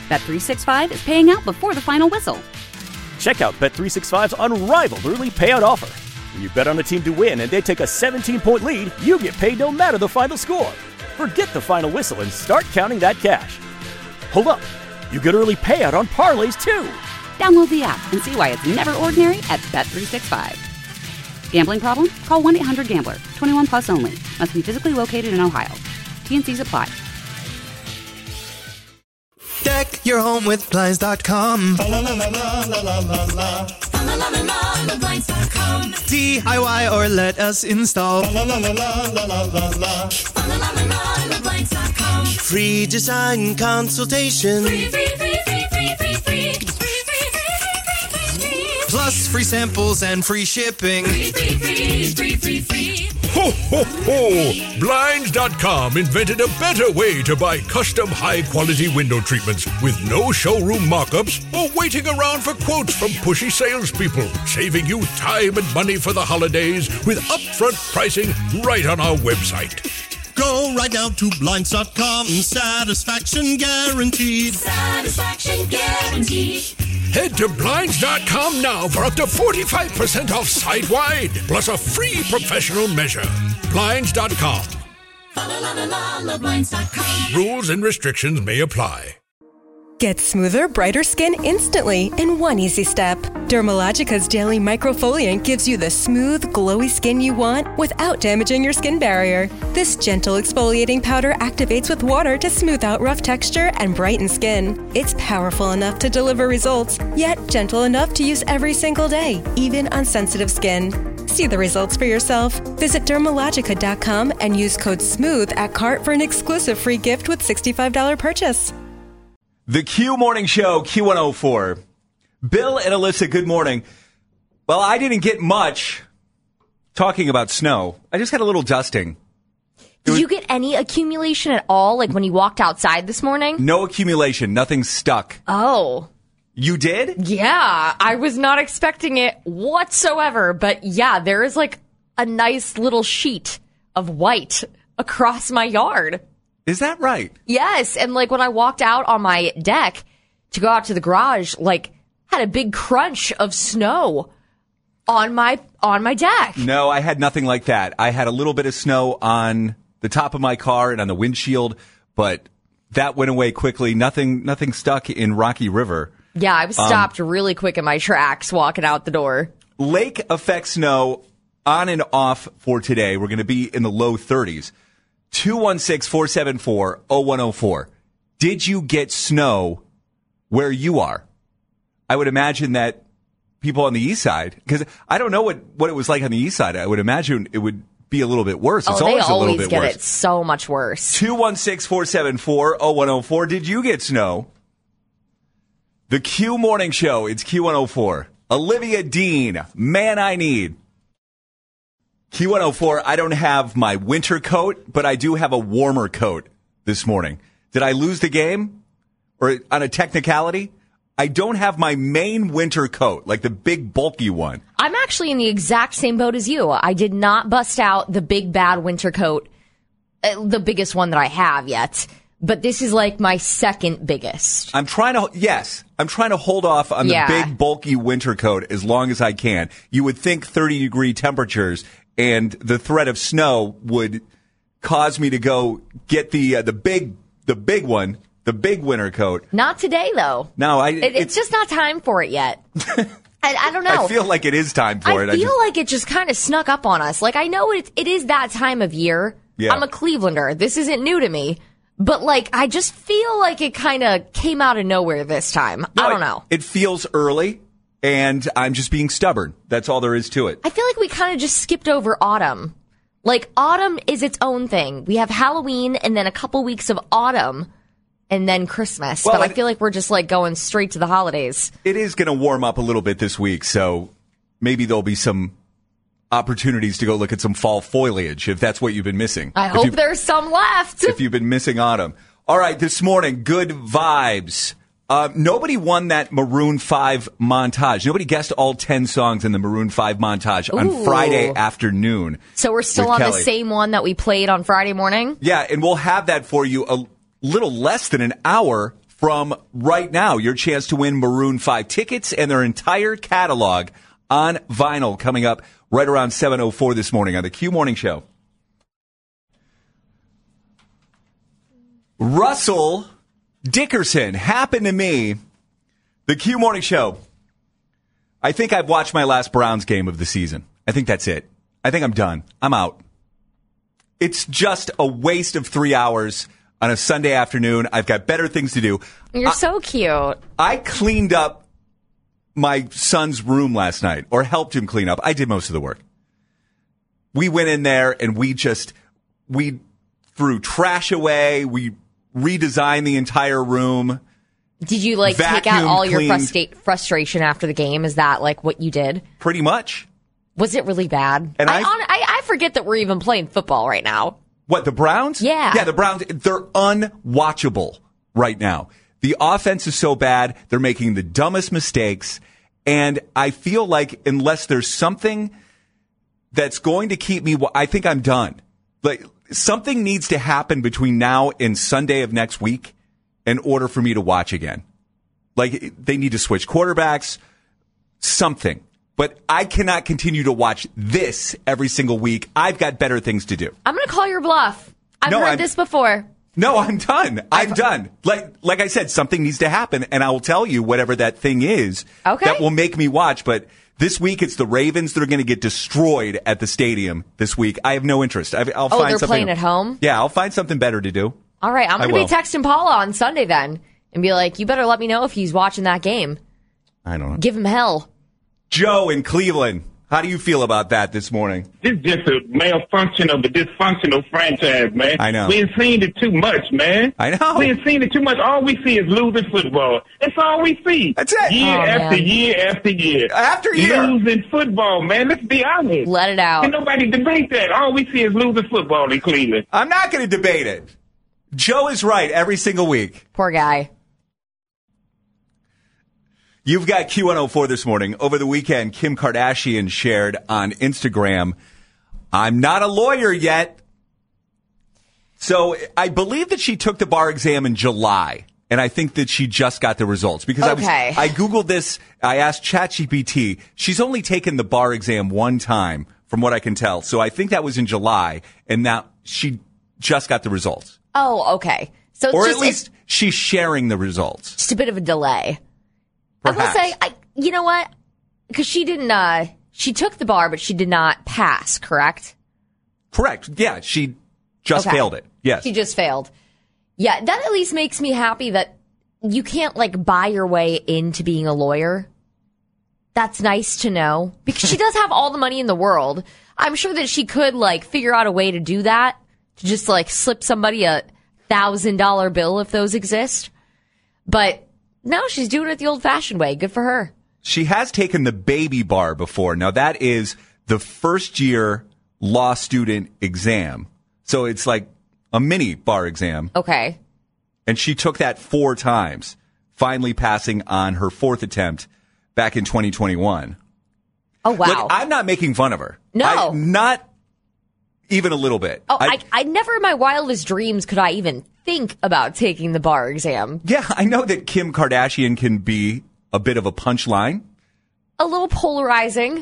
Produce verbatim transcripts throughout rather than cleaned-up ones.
Bet three sixty-five is paying out before the final whistle. Check out Bet three sixty-five's unrivaled early payout offer. When you bet on a team to win and they take a seventeen-point lead, you get paid no matter the final score. Forget the final whistle and start counting that cash. Hold up. You get early payout on parlays, too. Download the app and see why it's never ordinary at Bet three sixty-five. Gambling problem? Call one eight hundred gambler. twenty-one plus only. Must be physically located in Ohio. T N Cs apply. Deck your home with Blinds dot com. D I Y or let us install. Free design consultation. Free, free, free, free, free, free, free. Plus free samples and free shipping. Free, free, free, free, free, free. Ho, ho, ho! Blinds dot com invented a better way to buy custom high-quality window treatments with no showroom mock-ups or waiting around for quotes from pushy salespeople, saving you time and money for the holidays with upfront pricing right on our website. Go right now to Blinds dot com. Satisfaction guaranteed. Satisfaction guaranteed. Head to Blinds dot com now for up to forty-five percent off site-wide, plus a free professional measure. Blinds dot com. Blinds dot com. Rules and restrictions may apply. Get smoother, brighter skin instantly in one easy step. Dermalogica's daily microfoliant gives you the smooth, glowy skin you want without damaging your skin barrier. This gentle exfoliating powder activates with water to smooth out rough texture and brighten skin. It's powerful enough to deliver results, yet gentle enough to use every single day, even on sensitive skin. See the results for yourself. Visit Dermalogica dot com and use code SMOOTH at cart for an exclusive free gift with sixty-five dollars purchase. The Q Morning Show, Q one oh four. Bill and Alyssa, good morning. Well, I didn't get much talking about snow. I just had a little dusting. Did was, you get any accumulation at all, like when you walked outside this morning? No accumulation. Nothing stuck. Oh. You did? Yeah. I was not expecting it whatsoever. But yeah, there is like a nice little sheet of white across my yard. Is that right? Yes. And like when I walked out on my deck to go out to the garage, like had a big crunch of snow on my on my deck. No, I had nothing like that. I had a little bit of snow on the top of my car and on the windshield, but that went away quickly. Nothing nothing stuck in Rocky River. Yeah, I was stopped um, really quick in my tracks walking out the door. Lake effect snow on and off for today. We're going to be in the low thirties. two one six, four seven four, oh one oh four. Did you get snow where you are? I would imagine that people on the east side, because I don't know what, what it was like on the east side. I would imagine it would be a little bit worse. It's oh, always they a little always bit get worse. it so much worse. two one six, four seven four, oh one oh four. Did you get snow? The Q Morning Show. It's Q one oh four. Olivia Dean, Man I Need. Q one oh four, I don't have my winter coat, but I do have a warmer coat this morning. Did I lose the game? Or on a technicality? I don't have my main winter coat, like the big bulky one. I'm actually in the exact same boat as you. I did not bust out the big bad winter coat, uh, the biggest one that I have yet. But this is like my second biggest. I'm trying to, yes, I'm trying to hold off on the yeah. big bulky winter coat as long as I can. You would think thirty degree temperatures and the threat of snow would cause me to go get the uh, the big the big one, the big winter coat. Not today, though. No, I. It, it's, it's just not time for it yet. I, I don't know. I feel like it is time for I it. I feel just, like it just kind of snuck up on us. Like I know it. It is that time of year. Yeah. I'm a Clevelander. This isn't new to me. But like I just feel like it kind of came out of nowhere this time. No, I don't it, know. It feels early. And I'm just being stubborn. That's all there is to it. I feel like we kind of just skipped over autumn. Like, autumn is its own thing. We have Halloween and then a couple weeks of autumn and then Christmas. Well, but it, I feel like we're just, like, going straight to the holidays. It is going to warm up a little bit this week, so maybe there'll be some opportunities to go look at some fall foliage if that's what you've been missing. I if hope there's some left. If you've been missing autumn. All right, this morning, good vibes. Uh, nobody won that Maroon five montage. Nobody guessed all ten songs in the Maroon five montage Ooh. on Friday afternoon. So we're still on Kelly. the same one that we played on Friday morning? Yeah, and we'll have that for you a little less than an hour from right now, your chance to win Maroon five tickets and their entire catalog on vinyl coming up right around seven oh four this morning on the Q Morning Show. Russell Dickerson happened to me. The Q Morning Show. I think I've watched my last Browns game of the season. I think that's it. I think I'm done. I'm out. It's just a waste of three hours on a Sunday afternoon. I've got better things to do. You're I, so cute. I cleaned up my son's room last night, or helped him clean up. I did most of the work. We went in there and we just, we threw trash away. We redesigned the entire room. Did you, like, Vacuum take out all your cleaned. frusta- frustration after the game? Is that, like, what you did? Pretty much. Was it really bad? And I, I- on, I, I forget that we're even playing football right now. What, the Browns? Yeah. Yeah, the Browns, they're unwatchable right now. The offense is so bad, they're making the dumbest mistakes, and I feel like unless there's something that's going to keep me, I think I'm done. Like, something needs to happen between now and Sunday of next week in order for me to watch again. Like, they need to switch quarterbacks, something. But I cannot continue to watch this every single week. I've got better things to do. I'm going to call your bluff. I've No, heard I'm- this before. No, I'm done. I'm done. Like like I said, something needs to happen, and I will tell you whatever that thing is Okay. that will make me watch. But this week, it's the Ravens that are going to get destroyed at the stadium this week. I have no interest. I, I'll Oh, find they're something. playing at home? Yeah, I'll find something better to do. All right, I'm I going to be will. texting Paula on Sunday then and be like, you better let me know if he's watching that game. I don't know. Give him hell. Joe in Cleveland, how do you feel about that this morning? This is just a malfunction of a dysfunctional franchise, man. I know. We ain't seen it too much, man. I know. We ain't seen it too much. All we see is losing football. That's all we see. That's it. Year Oh, after man. year after year. After year. Losing football, man. Let's be honest. Let it out. Can nobody debate that? All we see is losing football in Cleveland. I'm not going to debate it. Joe is right every single week. Poor guy. You've got Q one oh four this morning. Over the weekend, Kim Kardashian shared on Instagram, I'm not a lawyer yet. So I believe that she took the bar exam in July, and I think that she just got the results. Because Okay. I, was, I Googled this. I asked ChatGPT. She's only taken the bar exam one time, from what I can tell. So I think that was in July, and now she just got the results. Oh, okay. So it's Or just, at least she's sharing the results. it's just a bit of a delay. Perhaps. I will say, I, you know what? Because she didn't, uh, she took the bar, but she did not pass, correct? Correct. Yeah, she just Okay. failed it. Yes. She just failed. Yeah, that at least makes me happy that you can't, like, buy your way into being a lawyer. That's nice to know. Because she does have all the money in the world. I'm sure that she could, like, figure out a way to do that. To just, like, slip somebody a thousand dollar bill if those exist. But no, she's doing it the old fashioned way. Good for her. She has taken the baby bar before. Now, that is the first year law student exam. So it's like a mini bar exam. Okay. And she took that four times, finally passing on her fourth attempt back in twenty twenty-one. Oh, wow. Look, I'm not making fun of her. No. I, not even a little bit. Oh, I, I never in my wildest dreams could I even think about taking the bar exam. Yeah, I know that Kim Kardashian can be a bit of a punchline. A little polarizing.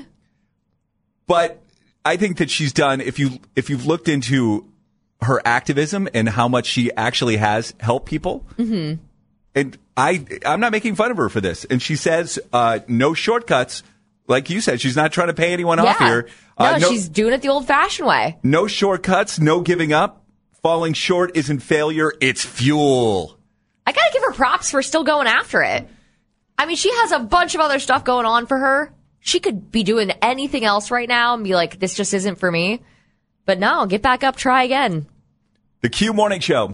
But I think that she's done, if you if you've looked into her activism and how much she actually has helped people, Mm-hmm. and I I'm not making fun of her for this. And she says uh, no shortcuts. Like you said, she's not trying to pay anyone off Yeah. here. No, Uh, she's doing it the old fashioned way. no shortcuts, no giving up. Falling short isn't failure, it's fuel. I gotta give her props for still going after it. I mean, she has a bunch of other stuff going on for her. She could be doing anything else right now and be like, this just isn't for me. But no, get back up, try again. The Q Morning Show.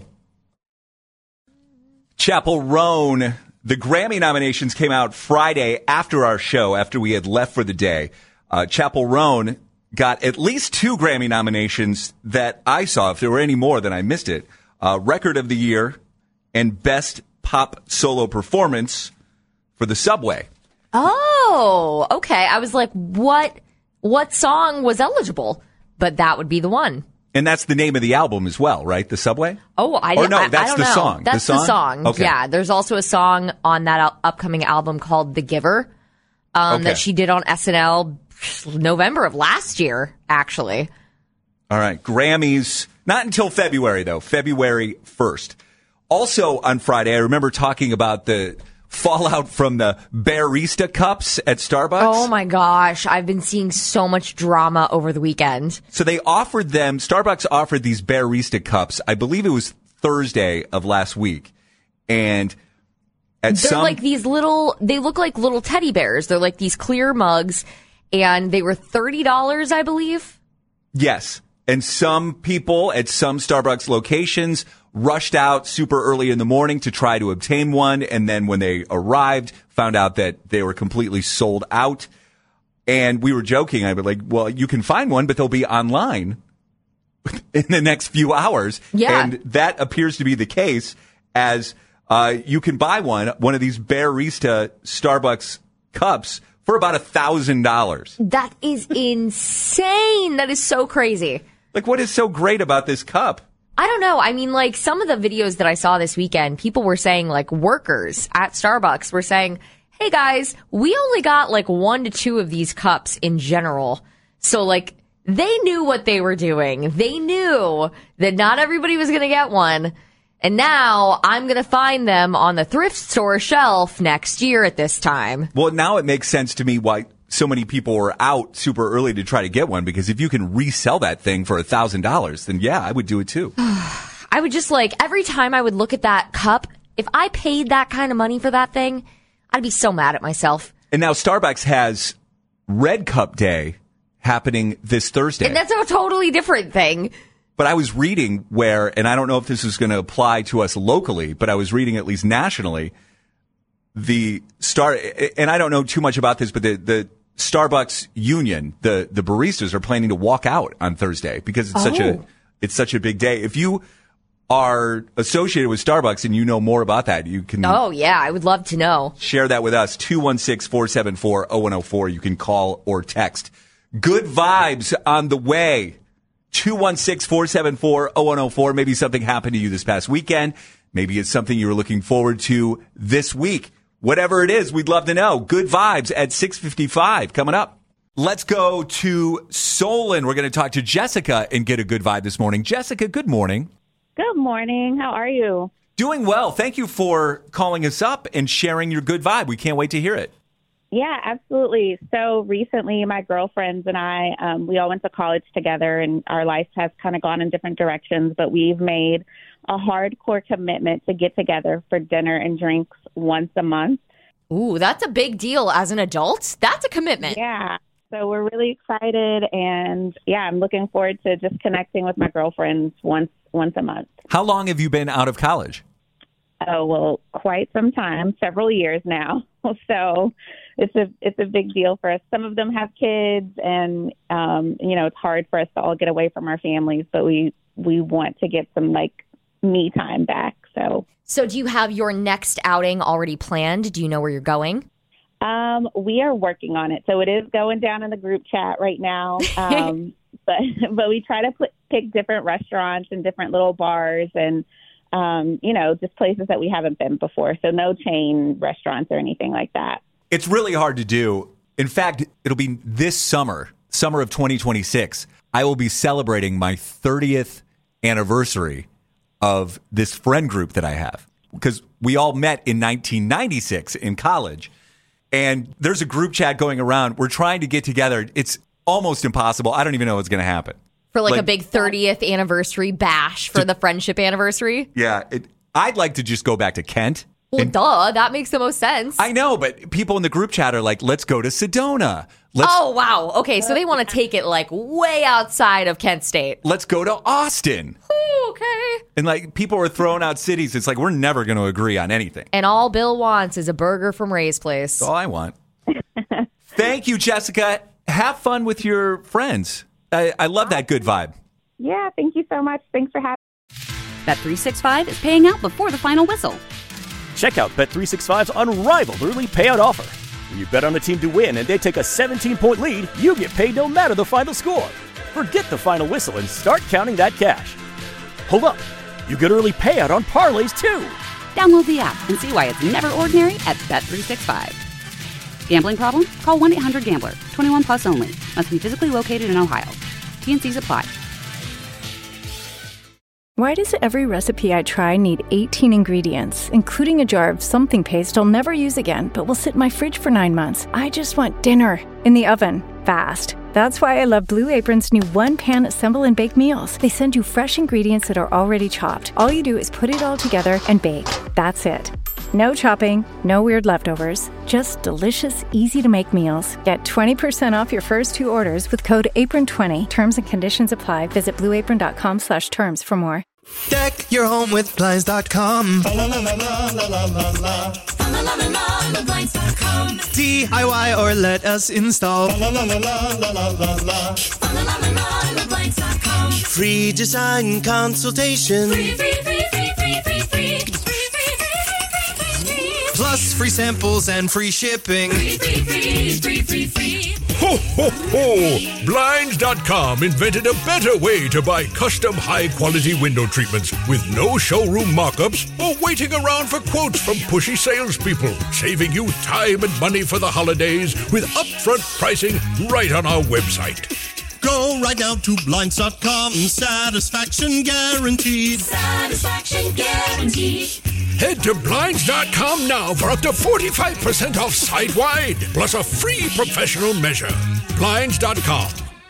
Chapel Roan. The Grammy nominations came out Friday after our show, after we had left for the day. Uh, Chapel Roan got at least two Grammy nominations that I saw. If there were any more, then I missed it. Uh, Record of the Year and Best Pop Solo Performance for The Subway. Oh, okay. I was like, what, what song was eligible? But that would be the one. And that's the name of the album as well, right? The Subway? Oh, I Or no, I, that's I don't the know. song. That's the the song? song. Okay. Yeah, there's also a song on that al- upcoming album called The Giver um, Okay. that she did on S N L November of last year, actually. All right. Grammys, not until February, though. February first. Also on Friday, I remember talking about the fallout from the Barista Cups at Starbucks. Oh my gosh, I've been seeing so much drama over the weekend. So they offered them, Starbucks offered these Barista Cups, I believe it was Thursday of last week. And at They're some... like these little, they look like little teddy bears. They're like these clear mugs, and they were thirty dollars, I believe. Yes. And some people at some Starbucks locations rushed out super early in the morning to try to obtain one. And then when they arrived, found out that they were completely sold out. And we were joking. I was like, well, you can find one, but they'll be online in the next few hours. Yeah. And that appears to be the case, as uh, you can buy one, one of these Barista Starbucks cups for about a thousand dollars. That is insane. That is so crazy. Like, what is so great about this cup? I don't know. I mean, like, some of the videos that I saw this weekend, people were saying, like, workers at Starbucks were saying, hey guys, we only got like one to two of these cups in general. So, like, they knew what they were doing. They knew that not everybody was going to get one. And now I'm going to find them on the thrift store shelf next year at this time. Well, now it makes sense to me why so many people were out super early to try to get one, because if you can resell that thing for a thousand dollars, then yeah, I would do it too. I would just like, every time I would look at that cup, if I paid that kind of money for that thing, I'd be so mad at myself. And now Starbucks has Red Cup Day happening this Thursday. And that's a totally different thing. But I was reading where, and I don't know if this is going to apply to us locally, but I was reading at least nationally, the Star, and I don't know too much about this, but the, the Starbucks union, the, the baristas are planning to walk out on Thursday because it's such a, Oh. it's such a big day. If you are associated with Starbucks and you know more about that, you can Oh, yeah, I would love to know. share that with us. two one six, four seven four, zero one zero four. You can call or text. Good vibes on the way. two one six, four seven four, zero one zero four. Maybe something happened to you this past weekend. Maybe it's something you were looking forward to this week. Whatever it is, we'd love to know. Good vibes at six fifty-five coming up. Let's go to Solon. We're going to talk to Jessica and get a good vibe this morning. Jessica, good morning. Good morning. How are you? Doing well. Thank you for calling us up and sharing your good vibe. We can't wait to hear it. Yeah, absolutely. So recently, my girlfriends and I, um, we all went to college together, and our life has kind of gone in different directions, but we've made a hardcore commitment to get together for dinner and drinks once a month. Ooh, that's a big deal as an adult. That's a commitment. Yeah. So we're really excited, and yeah, I'm looking forward to just connecting with my girlfriends once once a month. How long have you been out of college? Oh, well, quite some time, several years now. So it's a it's a big deal for us. Some of them have kids, and um, you know, it's hard for us to all get away from our families, but we we want to get some like me time back. So So do you have your next outing already planned? Do you know where you're going? um, we are working on it. So it is going down in the group chat right now. Um, but but we try to put, pick different restaurants and different little bars and um, you know, just places that we haven't been before. So no chain restaurants or anything like that. It's really hard to do. In fact, it'll be this summer, summer of twenty twenty-six. I will be celebrating my thirtieth anniversary of this friend group that I have, because we all met in nineteen ninety-six in college. And there's a group chat going around. We're trying to get together. It's almost impossible. I don't even know what's going to happen. For like, Like- a big thirtieth anniversary bash for the friendship anniversary? Yeah, it, I'd like to just go back to Kent. Well, duh, that makes the most sense. I know, but people in the group chat are like, let's go to Sedona. Let's, oh, wow. Okay, so they want to take it like way outside of Kent State. let's go to Austin. Ooh, okay. And like people are throwing out cities. It's like we're never going to agree on anything. And all Bill wants is a burger from Ray's Place. That's all I want. Thank you, Jessica. Have fun with your friends. I, I love that good vibe. Yeah, thank you so much. Thanks for having Bet three sixty-five is paying out before the final whistle. Check out Bet three sixty-five's unrivaled early payout offer. When you bet on a team to win and they take a seventeen-point lead, you get paid no matter the final score. Forget the final whistle and start counting that cash. Hold up. You get early payout on parlays, too. Download the app and see why it's never ordinary at Bet three sixty-five. Gambling problem? Call one eight hundred gambler. twenty-one plus only. Must be physically located in Ohio. T and C's apply. Why does every recipe I try need eighteen ingredients, including a jar of something paste I'll never use again, but will sit in my fridge for nine months? I just want dinner in the oven, fast. That's why I love Blue Apron's new one-pan assemble and bake meals. They send you fresh ingredients that are already chopped. All you do is put it all together and bake. That's it. No chopping, no weird leftovers, just delicious, easy-to-make meals. Get twenty percent off your first two orders with code apron twenty. Terms and conditions apply. Visit blueapron.com slash terms for more. Deck your home with Blinds dot com. La la la la la la la la. La la la la Blinds dot com. D I Y or let us install. La la la la la la la la. La la la la Blinds dot com. Free design consultation. Free, free, free, free, free, free, free. Plus free samples and free shipping. Free, free, free, free, free, free. Ho, ho, ho! Blinds dot com invented a better way to buy custom high-quality window treatments with no showroom mock-ups or waiting around for quotes from pushy salespeople, saving you time and money for the holidays with upfront pricing right on our website. Go right now to Blinds dot com. Satisfaction guaranteed. Satisfaction guaranteed. Head to Blinds dot com now for up to forty-five percent off site-wide, plus a free professional measure. Blinds dot com.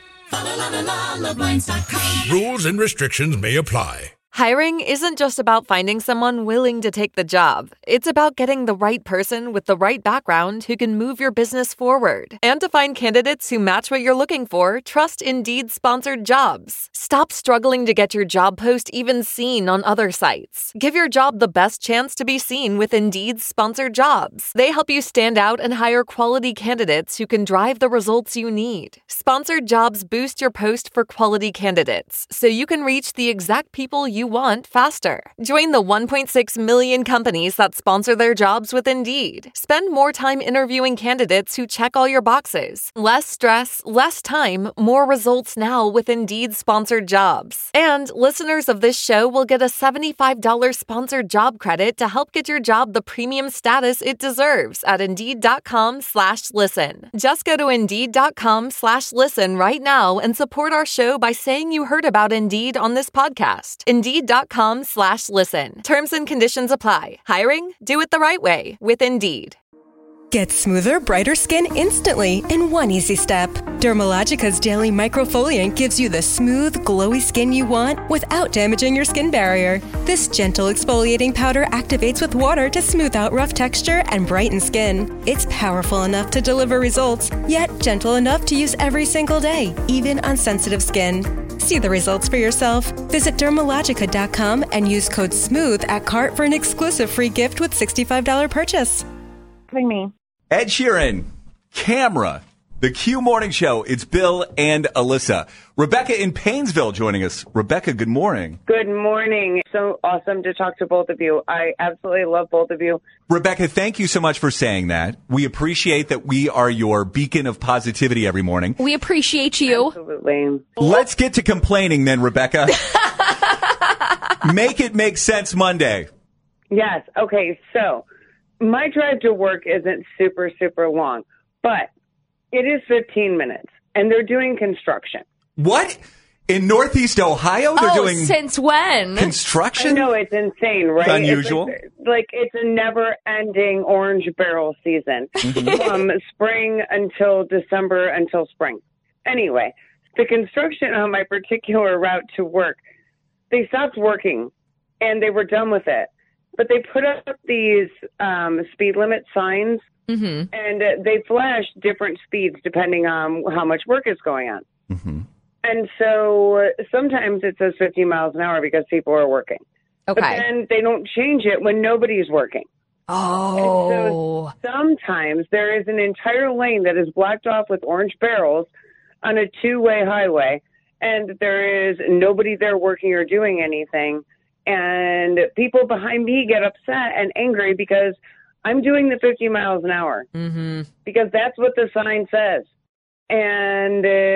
Blinds dot com. Rules and restrictions may apply. Hiring isn't just about finding someone willing to take the job. It's about getting the right person with the right background who can move your business forward. And to find candidates who match what you're looking for, trust Indeed-sponsored jobs. Stop struggling to get your job post even seen on other sites. Give your job the best chance to be seen with Indeed-sponsored jobs. They help you stand out and hire quality candidates who can drive the results you need. Sponsored jobs boost your post for quality candidates, so you can reach the exact people you want faster. Join the one point six million companies that sponsor their jobs with Indeed. Spend more time interviewing candidates who check all your boxes. Less stress, less time, more results now with Indeed-sponsored jobs. And listeners of this show will get a seventy-five dollars sponsored job credit to help get your job the premium status it deserves at Indeed.com slash listen. Just go to Indeed.com slash listen right now and support our show by saying you heard about Indeed on this podcast. Indeed.com slash listen. Terms and conditions apply. Hiring? Do it the right way with Indeed. Get smoother, brighter skin instantly in one easy step. Dermalogica's Daily Microfoliant gives you the smooth, glowy skin you want without damaging your skin barrier. This gentle exfoliating powder activates with water to smooth out rough texture and brighten skin. It's powerful enough to deliver results, yet gentle enough to use every single day, even on sensitive skin. See the results for yourself. Visit Dermalogica dot com and use code SMOOTH at cart for an exclusive free gift with sixty-five dollars purchase. Me. Ed Sheeran, Camera, the Q Morning Show. It's Bill and Alyssa. Rebecca in Painesville joining us. Rebecca, good morning. Good morning. So awesome to talk to both of you. I absolutely love both of you. Rebecca, thank you so much for saying that. We appreciate that we are your beacon of positivity every morning. We appreciate you. Absolutely. Let's get to complaining then, Rebecca. Make it make sense Monday. Yes. Okay. So my drive to work isn't super, super long, but it is fifteen minutes, and they're doing construction. What? In Northeast Ohio, they're oh, doing since when? construction? I know, it's insane, right? It's unusual. It's like, like it's a never-ending orange barrel season mm-hmm. from spring until December until spring. Anyway, the construction on my particular route to work, they stopped working, and they were done with it. But they put up these um, speed limit signs, mm-hmm. and uh, they flash different speeds depending on how much work is going on. Mm-hmm. And so uh, sometimes it says fifty miles an hour because people are working. Okay. But then they don't change it when nobody's working. Oh. And so sometimes there is an entire lane that is blocked off with orange barrels on a two-way highway, and there is nobody there working or doing anything. And people behind me get upset and angry because I'm doing the fifty miles an hour mm-hmm. because that's what the sign says. And uh,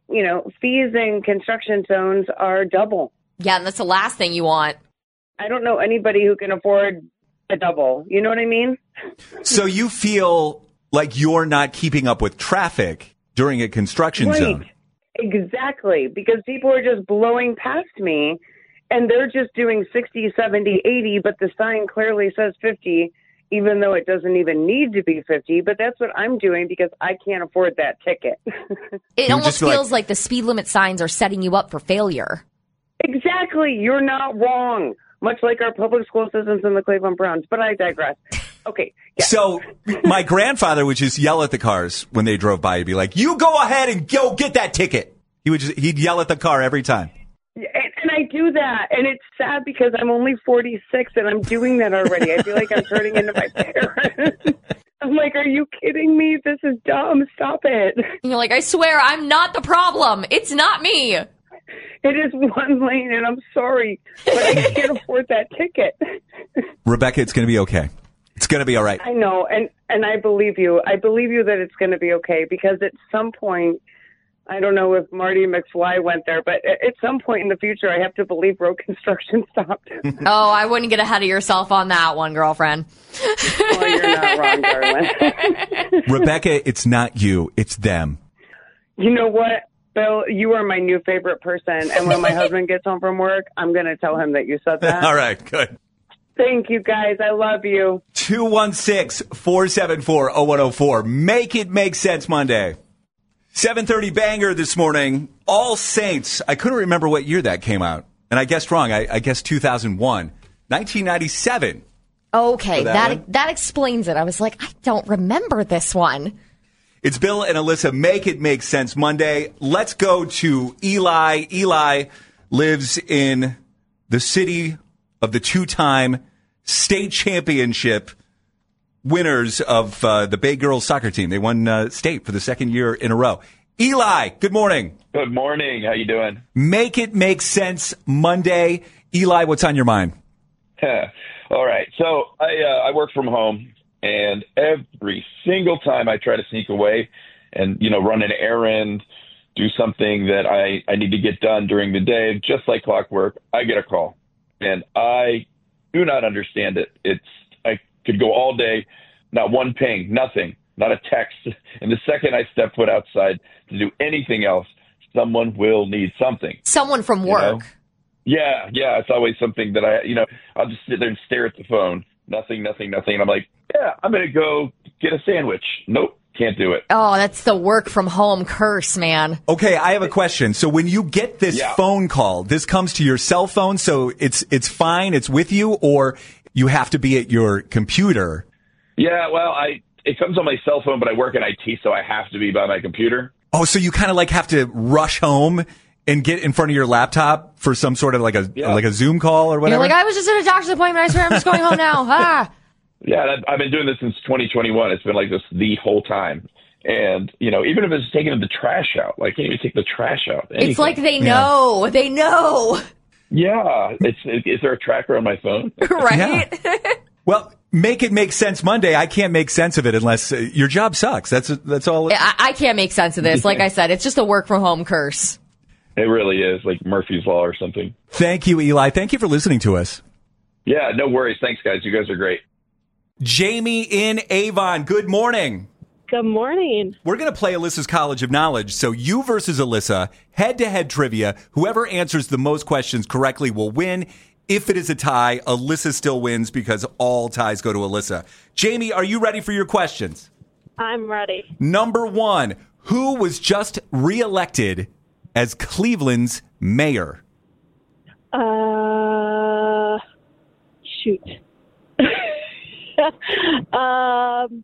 you know, fees in construction zones are double. Yeah, and that's the last thing you want. I don't know anybody who can afford a double. You know what I mean? So you feel like you're not keeping up with traffic during a construction right. zone. Exactly, because people are just blowing past me, and they're just doing sixty, seventy, eighty, but the sign clearly says fifty, even though it doesn't even need to be fifty. But that's what I'm doing because I can't afford that ticket. It You almost just feels like- like the speed limit signs are setting you up for failure. Exactly. You're not wrong. Much like our public school systems in the Cleveland Browns. But I digress. Okay. Yeah. So my grandfather would just yell at the cars when they drove by. He'd be like, you go ahead and go get that ticket. He would just, he'd yell at the car every time. And, and I do that. And it's sad because I'm only forty-six and I'm doing that already. I feel like I'm turning into my parents. I'm like, are you kidding me? This is dumb. Stop it. And you're like, I swear, I'm not the problem. It's not me. It is one lane, and I'm sorry, but I can't afford that ticket. Rebecca, it's going to be okay. It's going to be all right. I know, and, and I believe you. I believe you that it's going to be okay, because at some point, I don't know if Marty McFly went there, but at some point in the future, I have to believe road construction stopped. Oh, I wouldn't get ahead of yourself on that one, girlfriend. Well, you're not wrong, darling. Rebecca, it's not you. It's them. You know what, Bill? You are my new favorite person, and when my husband gets home from work, I'm going to tell him that you said that. All right, good. Thank you, guys. I love you. two one six, four seven four, zero one zero four. Make it make sense Monday. seven thirty banger this morning. All Saints. I couldn't remember what year that came out. And I guessed wrong. I, I guessed two thousand one. nineteen ninety-seven. Okay, that that one? that explains it. I was like, I don't remember this one. It's Bill and Alyssa. Make it make sense Monday. Let's go to Eli. Eli lives in the city of the two-time state championship winners of uh, the Bay Girls soccer team. They won uh, state for the second year in a row. Eli, good morning. Good morning. How you doing? Make it make sense Monday. Eli, what's on your mind? All right. So I uh, I work from home, and every single time I try to sneak away and, you know, run an errand, do something that I, I need to get done during the day, just like clockwork, I get a call. And I do not understand it. It's I could go all day, not one ping, nothing, not a text. And the second I step foot outside to do anything else, someone will need something. Someone from You work. know? Yeah, yeah. It's always something that I, you know, I'll just sit there and stare at the phone. Nothing, nothing, nothing. And I'm like, yeah, I'm going to go get a sandwich. Nope, can't do it. Oh, that's the work from home curse, man. Okay, I have a question. So when you get this Yeah. phone call, this comes to your cell phone, so it's it's fine, it's with you, or you have to be at your computer? Yeah, well, I it comes on my cell phone, but I work in I T, so I have to be by my computer. Oh, so you kind of like have to rush home and get in front of your laptop for some sort of like a Yeah. like a Zoom call or You're whatever? like, I was just at a doctor's appointment. I swear I'm just going home now. Ah. Yeah, that, I've been doing this since twenty twenty-one. It's been like this the whole time. And, you know, even if it's taking the trash out, like, can't even take the trash out. It's anything. like they know. They know. Yeah. It's, is there a tracker on my phone? Right? Well, make it make sense Monday. I can't make sense of it unless uh, your job sucks. That's that's all. I, I can't make sense of this. Like I said, it's just a work from home curse. It really is, like Murphy's Law or something. Thank you, Eli. Thank you for listening to us. Yeah, no worries. Thanks, guys. You guys are great. Jamie in Avon, good morning. Good morning. We're going to play Alyssa's College of Knowledge. So you versus Alyssa, head-to-head trivia. Whoever answers the most questions correctly will win. If it is a tie, Alyssa still wins because all ties go to Alyssa. Jamie, are you ready for your questions? I'm ready. Number one, who was just reelected as Cleveland's mayor? Uh, shoot. um,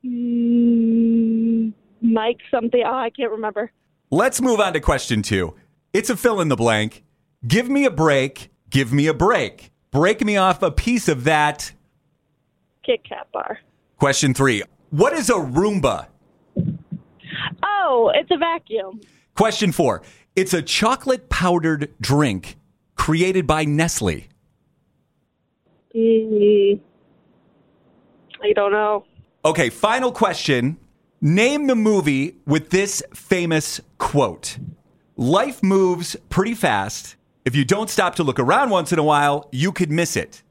mm, Mike something. Oh, I can't remember. Let's move on to question two. It's a fill in the blank. Give me a break. Give me a break. Break me off a piece of that. Kit Kat bar. Question three. What is a Roomba? Oh, it's a vacuum. Question four. It's a chocolate powdered drink created by Nestle. Mm, I don't know. Okay, final question. Name the movie with this famous quote. Life moves pretty fast. If you don't stop to look around once in a while, you could miss it.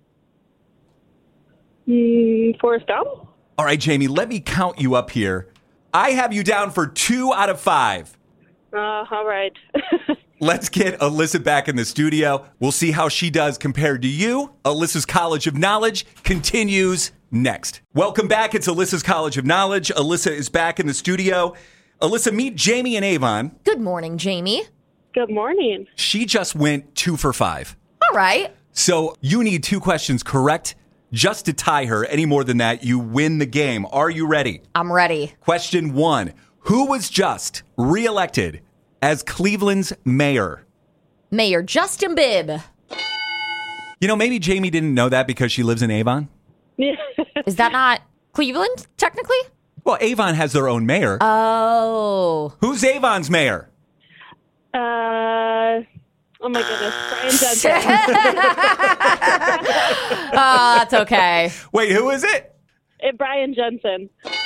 Mm, Forrest Gump? All right, Jamie, let me count you up here. I have you down for two out of five. Uh, all right. Let's get Alyssa back in the studio. We'll see how she does compared to you. Alyssa's College of Knowledge continues next. Welcome back. It's Alyssa's College of Knowledge. Alyssa is back in the studio. Alyssa, meet Jamie and Avon. Good morning, Jamie. Good morning. She just went two for five. All right. So you need two questions correct just to tie her. Any more than that, you win the game. Are you ready? I'm ready. Question one. Who was just reelected as Cleveland's mayor? Mayor Justin Bibb. You know, maybe Jamie didn't know that because she lives in Avon. Is that not Cleveland, technically? Well, Avon has their own mayor. Oh. Who's Avon's mayor? Uh, oh my goodness, Brian Johnson. Oh, that's okay. Wait, who is it? Uh, Brian Johnson.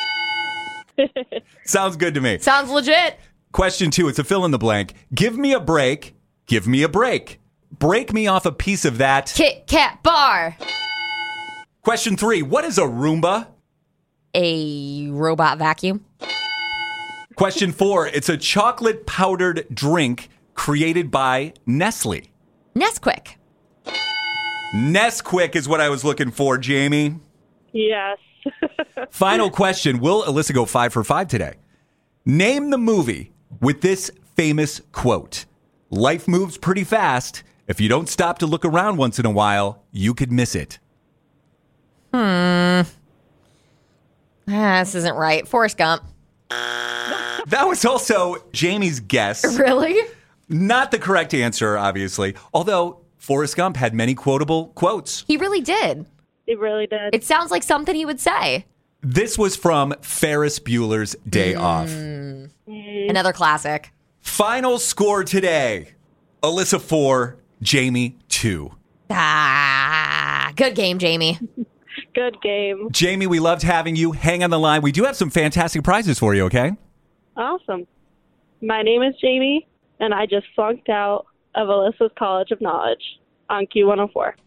Sounds good to me. Sounds legit. Question two, it's a fill in the blank. Give me a break. Give me a break. Break me off a piece of that. Kit Kat bar. Question three, what is a Roomba? A robot vacuum. Question four, it's a chocolate powdered drink created by Nestle. Nesquik. Nesquik is what I was looking for, Jamie. Yes. Final question, will Alyssa go five for five today? Name the movie with this famous quote. Life moves pretty fast. If you don't stop to look around once in a while, you could miss it. Hmm. Ah, this isn't right. Forrest Gump. That was also Jamie's guess. Really? Not the correct answer, obviously. Although Forrest Gump had many quotable quotes. He really did. It really did. It sounds like something he would say. This was from Ferris Bueller's Day Mm. Off. Mm. Another classic. Final score today. Alyssa four, Jamie two. Ah, good game, Jamie. Good game. Jamie, we loved having you. Hang on the line. We do have some fantastic prizes for you, okay? Awesome. My name is Jamie, and I just flunked out of Alyssa's College of Knowledge on Q one oh four.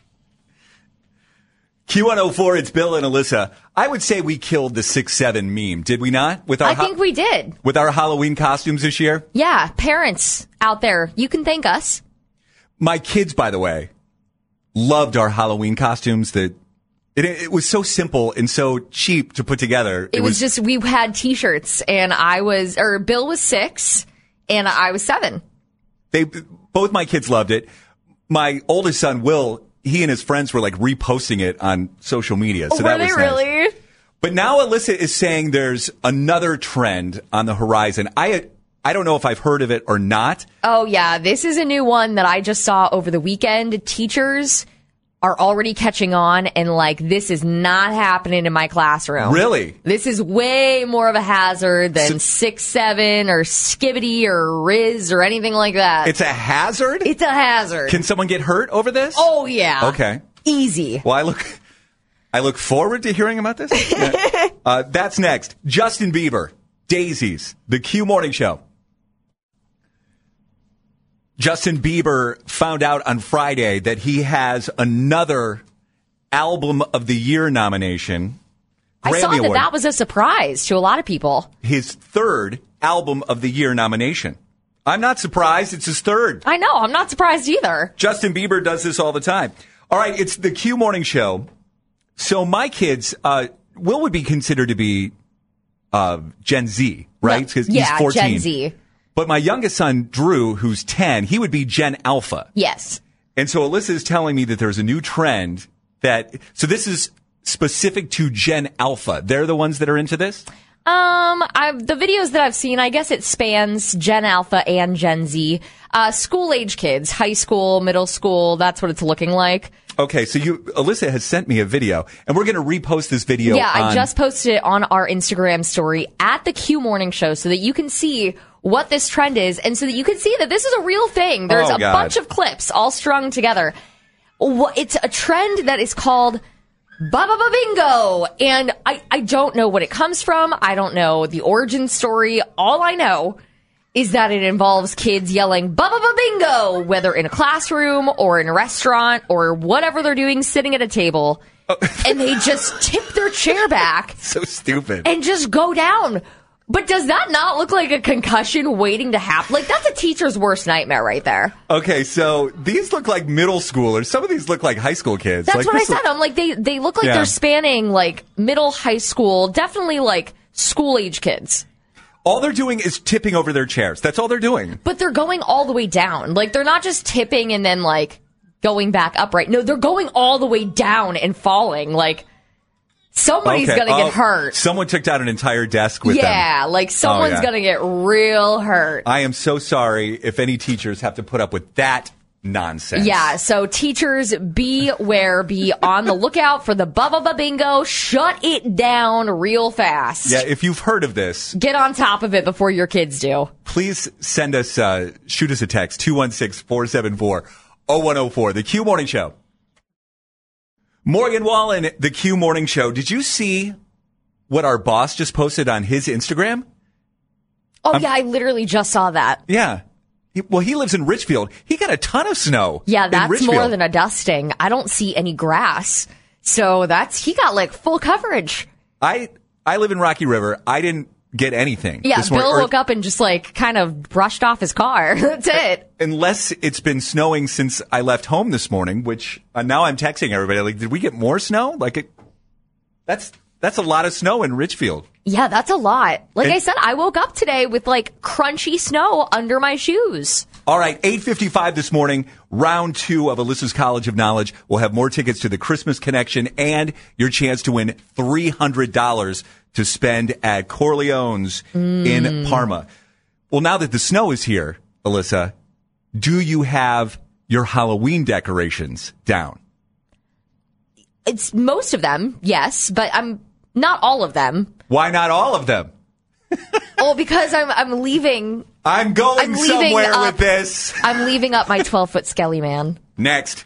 Q one oh four, it's Bill and Alyssa. I would say we killed the six seven meme, did we not? With our I think we did. With our Halloween costumes this year? Yeah, parents out there, you can thank us. My kids, by the way, loved our Halloween costumes. That it, it was so simple and so cheap to put together. It, it was, was just, we had T-shirts, and I was, or Bill was six, and I was seven. They both my kids loved it. My oldest son, Will, he and his friends were like reposting it on social media. So were that was they nice. really? But now Alyssa is saying there's another trend on the horizon. I I don't know if I've heard of it or not. Oh, yeah. This is a new one that I just saw over the weekend. Teachers are already catching on, and like, this is not happening in my classroom. Really? This is way more of a hazard than so, six seven or Skibbity or Riz or anything like that. It's a hazard? It's a hazard. Can someone get hurt over this? Oh, yeah. Okay. Easy. Well, I look, I look forward to hearing about this. Yeah. uh, that's next. Justin Bieber, Daisies, the Q Morning Show. Justin Bieber found out on Friday that he has another Album of the Year nomination. I Grammy saw that Award. that was a surprise to a lot of people. His third Album of the Year nomination. I'm not surprised. It's his third. I know. I'm not surprised either. Justin Bieber does this all the time. All right. It's the Q Morning Show. So my kids, uh, Will would be considered to be uh, Gen Z, right? Because yeah, he's fourteen. Gen Z. But my youngest son, Drew, who's ten, he would be Gen Alpha. Yes. And so Alyssa is telling me that there's a new trend that, so this is specific to Gen Alpha. They're the ones that are into this? Um, I've, the videos that I've seen, I guess it spans Gen Alpha and Gen Z. Uh, school age kids, high school, middle school, that's what it's looking like. Okay, so you, Alyssa has sent me a video, and we're going to repost this video. Yeah, on... I just posted it on our Instagram story at the Q Morning Show so that you can see what this trend is, and so that you can see that this is a real thing. There's oh, a God. bunch of clips all strung together. It's a trend that is called Baba Ba Bingo, and I, I don't know what it comes from. I don't know the origin story. All I know is that it involves kids yelling "Bubba Ba Bingo," whether in a classroom or in a restaurant or whatever they're doing, sitting at a table, oh. and they just tip their chair back. So stupid. And just go down. But does that not look like a concussion waiting to happen? Like, that's a teacher's worst nightmare right there. Okay, so these look like middle schoolers. Some of these look like high school kids. That's like, what I said. Look- I'm like, they, they look like yeah. they're spanning, like, middle, high school, definitely, like, school-age kids. All they're doing is tipping over their chairs. That's all they're doing. But they're going all the way down. Like, they're not just tipping and then, like, going back upright. No, they're going all the way down and falling. Like, somebody's okay. going to oh, get hurt. Someone took down an entire desk with yeah, them. Yeah, like, someone's oh, yeah. going to get real hurt. I am so sorry if any teachers have to put up with that nonsense. Yeah, so teachers, beware, be on the lookout for the Bubba Ba Bingo. Shut it down real fast. Yeah, if you've heard of this, get on top of it before your kids do. Please send us, uh, shoot us a text, two one six, four seven four, zero one zero four, The Q Morning Show. Morgan Wallen, The Q Morning Show. Did you see what our boss just posted on his Instagram? Oh, um, yeah, I literally just saw that. Yeah. He, well, he lives in Richfield. He got a ton of snow. Yeah, that's more than a dusting. I don't see any grass. So that's, he got like full coverage. I I live in Rocky River. I didn't get anything. Yeah, this Bill morning, woke up and just like kind of brushed off his car. That's it. Unless it's been snowing since I left home this morning, which uh, now I'm texting everybody. Like, did we get more snow? Like, it, that's that's a lot of snow in Richfield. Yeah, that's a lot. Like and, I said, I woke up today with like crunchy snow under my shoes. All right, eight fifty-five this morning, round two of Alyssa's College of Knowledge. We'll have more tickets to the Christmas Connection and your chance to win three hundred dollars to spend at Corleone's mm. in Parma. Well, now that the snow is here, Alyssa, do you have your Halloween decorations down? It's most of them, yes, but I'm not all of them. Why not all of them? Well, because I'm I'm leaving. I'm going I'm somewhere up, with this. I'm leaving up my twelve-foot skelly man. Next.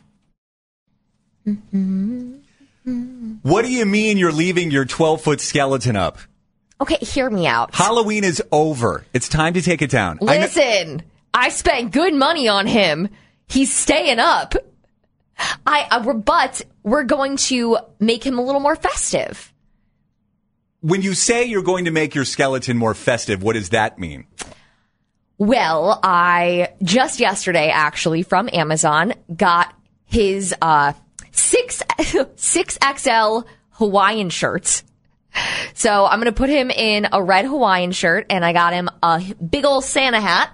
What do you mean you're leaving your twelve-foot skeleton up? Okay, hear me out. Halloween is over. It's time to take it down. Listen, I, I spent good money on him. He's staying up. I, I but we're going to make him a little more festive. When you say you're going to make your skeleton more festive, what does that mean? Well, I just yesterday, actually, from Amazon, got his uh, six six X L Hawaiian shirts. So I'm going to put him in a red Hawaiian shirt, and I got him a big old Santa hat.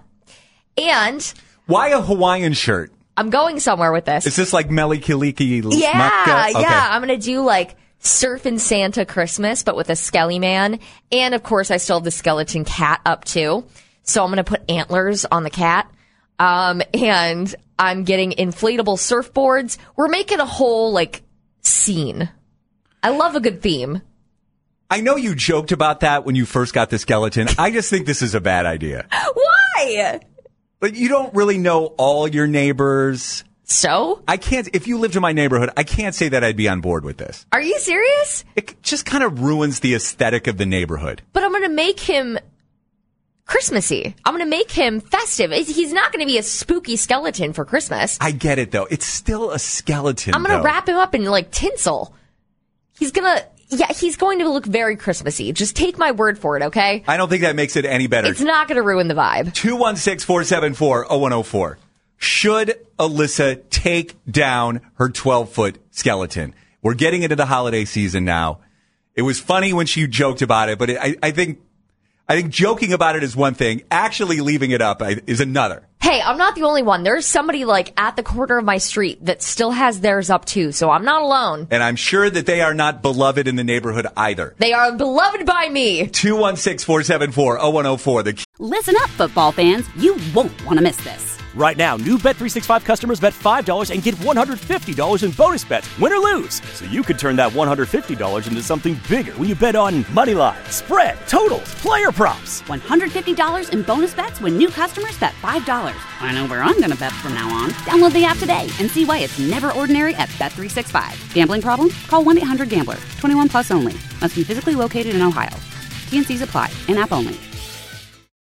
And why a Hawaiian shirt? I'm going somewhere with this. Is this like Melikiliki? Yeah, okay. yeah. I'm going to do like Surfin' Santa Christmas, but with a skelly man. And of course, I still have the skeleton cat up too. So I'm going to put antlers on the cat. Um, and I'm getting inflatable surfboards. We're making a whole like scene. I love a good theme. I know you joked about that when you first got the skeleton. I just think this is a bad idea. Why? But you don't really know all your neighbors. So? I can't, if you lived in my neighborhood, I can't say that I'd be on board with this. Are you serious? It just kind of ruins the aesthetic of the neighborhood. But I'm going to make him Christmassy. I'm going to make him festive. He's not going to be a spooky skeleton for Christmas. I get it, though. It's still a skeleton, I'm going to though. wrap him up in, like, tinsel. He's going to, yeah, he's going to look very Christmassy. Just take my word for it, okay? I don't think that makes it any better. It's not going to ruin the vibe. two one six, four seven four, zero one zero four. Should Alyssa take down her twelve-foot skeleton? We're getting into the holiday season now. It was funny when she joked about it, but it, I, I think I think joking about it is one thing. Actually leaving it up is another. Hey, I'm not the only one. There's somebody like at the corner of my street that still has theirs up too, so I'm not alone. And I'm sure that they are not beloved in the neighborhood either. They are beloved by me. two one six, four seven four, zero one zero four. The Listen up, football fans. You won't want to miss this. Right now, new Bet three sixty-five customers bet five dollars and get one hundred fifty dollars in bonus bets, win or lose. So you could turn that one hundred fifty dollars into something bigger when you bet on money line, spread, totals, player props. one hundred fifty dollars in bonus bets when new customers bet five dollars. I know where I'm going to bet from now on. Download the app today and see why it's never ordinary at Bet three sixty-five. Gambling problem? Call one eight hundred gambler. twenty-one plus only. Must be physically located in Ohio. T N Cs apply. In-app only.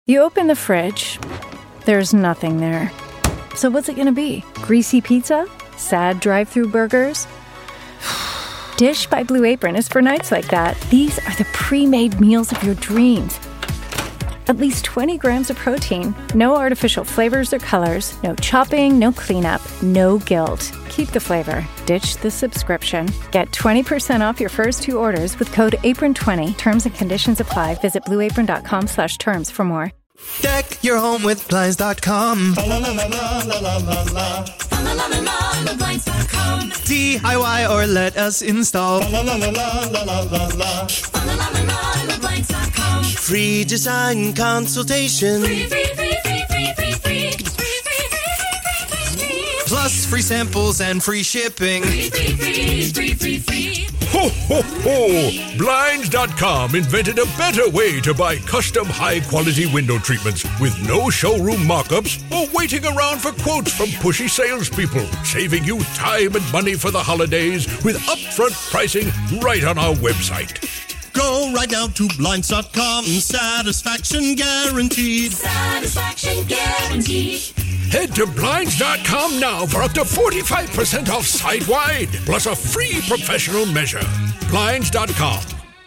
You open the fridge, there's nothing there. So what's it gonna be? Greasy pizza? Sad drive-thru burgers? Dish by Blue Apron is for nights like that. These are the pre-made meals of your dreams. At least twenty grams of protein, no artificial flavors or colors, no chopping, no cleanup, no guilt. Keep the flavor. Ditch the subscription. Get twenty percent off your first two orders with code apron twenty. Terms and conditions apply. Visit blueapron.com slash terms for more. Deck your home with Blinds dot com. D I Y or let us install. Free design consultation. Free, free, free, free, free, free, free. Plus free samples and free shipping. Free, free, free, free, free, free. Ho, ho, ho! Blinds dot com invented a better way to buy custom high-quality window treatments with no showroom mock-ups or waiting around for quotes from pushy salespeople, saving you time and money for the holidays with upfront pricing right on our website. Go right now to Blinds dot com. Satisfaction guaranteed. Satisfaction guaranteed. Head to Blinds dot com now for up to forty-five percent off site-wide, plus a free professional measure. Blinds dot com.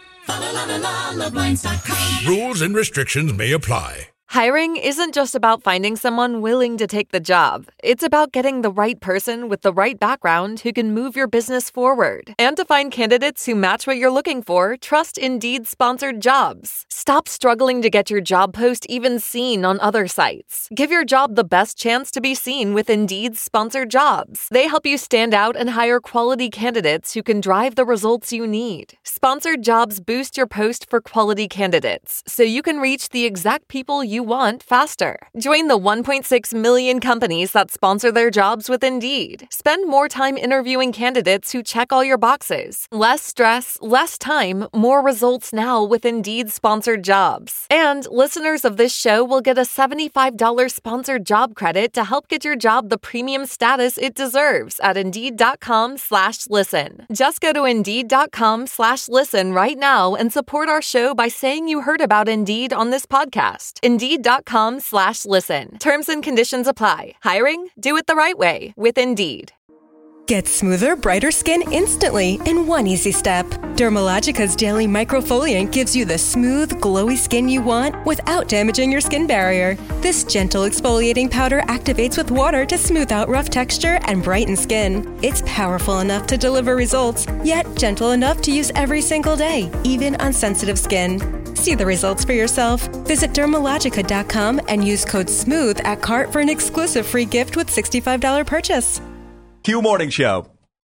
Blinds dot com. Rules and restrictions may apply. Hiring isn't just about finding someone willing to take the job. It's about getting the right person with the right background who can move your business forward. And to find candidates who match what you're looking for, trust Indeed-sponsored jobs. Stop struggling to get your job post even seen on other sites. Give your job the best chance to be seen with Indeed-sponsored jobs. They help you stand out and hire quality candidates who can drive the results you need. Sponsored jobs boost your post for quality candidates, so you can reach the exact people you want faster. Join the one point six million companies that sponsor their jobs with Indeed. Spend more time interviewing candidates who check all your boxes. Less stress, less time, more results now with Indeed-sponsored jobs. And listeners of this show will get a seventy-five dollars sponsored job credit to help get your job the premium status it deserves at Indeed.com slash listen. Just go to Indeed.com slash listen right now and support our show by saying you heard about Indeed on this podcast. Indeed.com slash listen. Terms and conditions apply. Hiring? Do it the right way with Indeed. Get smoother, brighter skin instantly in one easy step. Dermalogica's Daily Microfoliant gives you the smooth, glowy skin you want without damaging your skin barrier. This gentle exfoliating powder activates with water to smooth out rough texture and brighten skin. It's powerful enough to deliver results, yet gentle enough to use every single day, even on sensitive skin. See the results for yourself. Visit Dermalogica dot com and use code SMOOTH at cart for an exclusive free gift with sixty-five dollars purchase. Q Morning Show.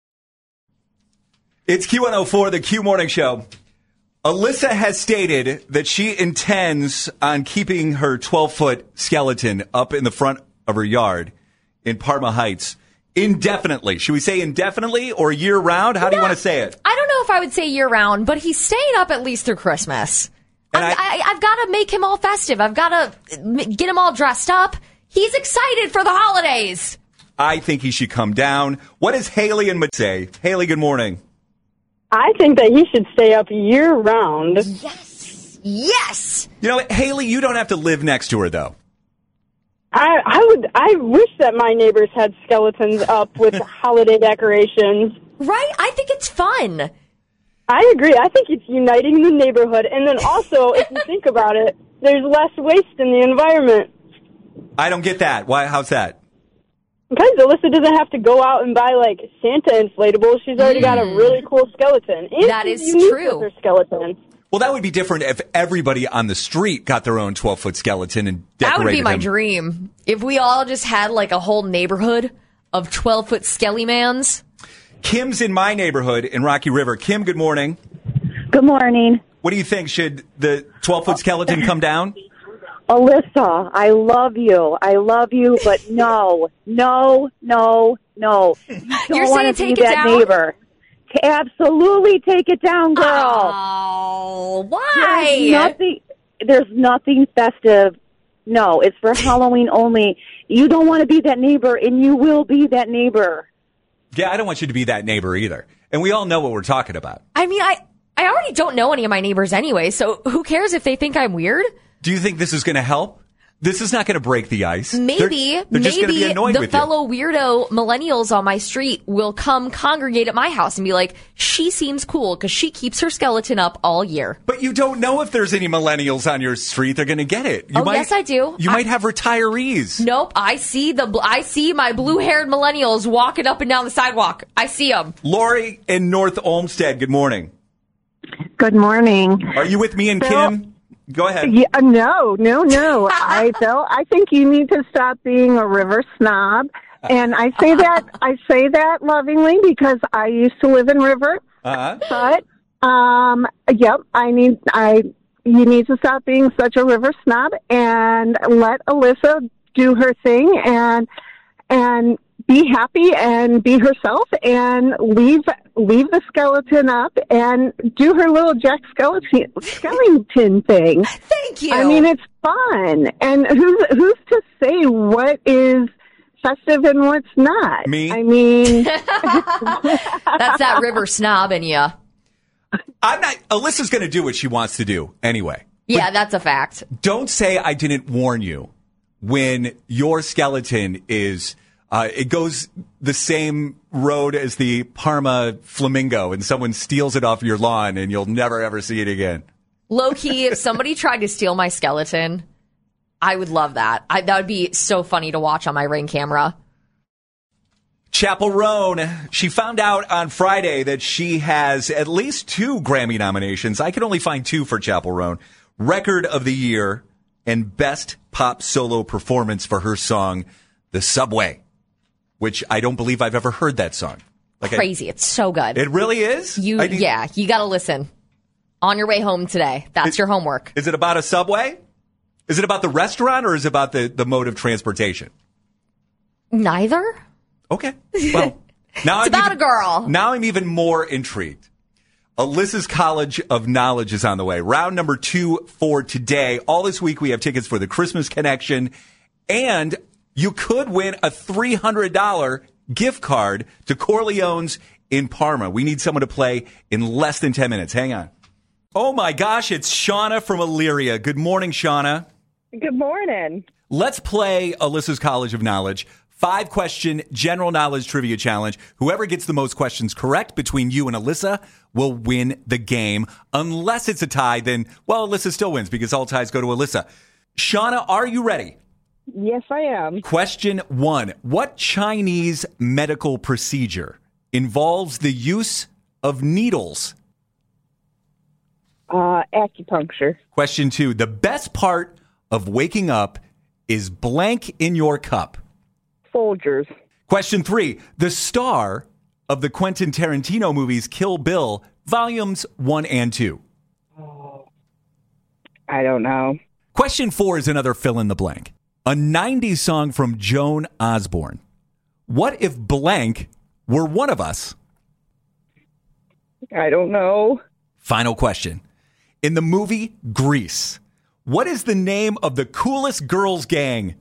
It's Q one oh four, the Q Morning Show. Alyssa has stated that she intends on keeping her twelve-foot skeleton up in the front of her yard in Parma Heights indefinitely. Should we say indefinitely or year-round? How do you want to say it? I don't know if I would say year-round, but he's staying up at least through Christmas. And I, I, I, I've got to make him all festive. I've got to get him all dressed up. He's excited for the holidays. I think he should come down. What does Haley and Matt say? Haley, good morning. I think that he should stay up year-round. Yes. Yes. You know, Haley, you don't have to live next to her, though. I, I would. I wish that my neighbors had skeletons up with holiday decorations. Right? I think it's fun. I agree. I think it's uniting the neighborhood. And then also, if you think about it, there's less waste in the environment. I don't get that. Why? How's that? Because Alyssa doesn't have to go out and buy, like, Santa inflatables. She's already mm. got a really cool skeleton. And that is With true. her skeleton. Well, that would be different if everybody on the street got their own twelve-foot skeleton and decorated That would be my him. dream. If we all just had, like, a whole neighborhood of twelve-foot skelly-mans. Kim's in my neighborhood in Rocky River. Kim, good morning. Good morning. What do you think? Should the twelve-foot skeleton come down? Alyssa, I love you. I love you, but no, no, no, no. You don't You're want saying to take be it that down? neighbor. Absolutely take it down, girl. Oh, why? There's nothing, there's nothing festive. No, it's for Halloween only. You don't want to be that neighbor, and you will be that neighbor. Yeah, I don't want you to be that neighbor either. And we all know what we're talking about. I mean, I, I already don't know any of my neighbors anyway, so who cares if they think I'm weird? Do you think this is going to help? This is not going to break the ice. Maybe, they're, they're just going to be maybe annoyed the with fellow weirdo millennials on my street will come congregate at my house and be like, she seems cool because she keeps her skeleton up all year. you. But you don't know if there's any millennials on your street. They're going to get it. You oh, might, yes, I do. You I, might have retirees. Nope. I see the bl- I see my blue-haired millennials walking up and down the sidewalk. I see them. Lori in North Olmsted, good morning. Good morning. Are you with me and Phil, Kim? Go ahead. Yeah, no, no, no. I Phil, I think you need to stop being a river snob. And I say that I say that lovingly because I used to live in River. Uh-huh. But um yep, I need I you need to stop being such a river snob and let Alyssa do her thing and and be happy and be herself and leave leave the skeleton up and do her little Jack Skeleton Skellington thing. Thank you. I mean, it's fun. And who's who's to say what is festive and what's not? Me. I mean, that's that river snob in you. I'm not. Alyssa's going to do what she wants to do anyway. Yeah, that's a fact. Don't say I didn't warn you when your skeleton is. Uh, it goes the same road as the Parma flamingo, and someone steals it off your lawn, and you'll never ever see it again. Low key, if somebody tried to steal my skeleton, I would love that. I, that would be so funny to watch on my Ring camera. Chapel Roan, she found out on Friday that she has at least two Grammy nominations. I could only find two for Chapel Roan. Record of the Year and Best Pop Solo Performance for her song, The Subway, which I don't believe I've ever heard that song. Like Crazy. I, it's so good. It really is? You, I need, yeah, you got to listen. On your way home today. That's is, your homework. Is it about a Subway? Is it about the restaurant or is it about the, the mode of transportation? Neither. Okay. Well, now it's I'm about even, a girl. Now I'm even more intrigued. Alyssa's College of Knowledge is on the way. Round number two for today. All this week we have tickets for the Christmas Connection, and you could win a three hundred dollars gift card to Corleone's in Parma. We need someone to play in less than ten minutes. Hang on. Oh my gosh, it's Shauna from Elyria. Good morning, Shauna. Good morning. Let's play Alyssa's College of Knowledge. Five question general knowledge trivia challenge. Whoever gets the most questions correct between you and Alyssa will win the game. Unless it's a tie, then, well, Alyssa still wins because all ties go to Alyssa. Shauna, are you ready? Yes, I am. Question one. What Chinese medical procedure involves the use of needles? Uh, acupuncture. Question two. The best part of waking up is blank in your cup. Folgers. Question three. The star of the Quentin Tarantino movies Kill Bill, volumes one and two. Oh, I don't know. Question four is another fill in the blank. A nineties song from Joan Osborne. What if blank were one of us? I don't know. Final question. In the movie Grease, what is the name of the coolest girls gang?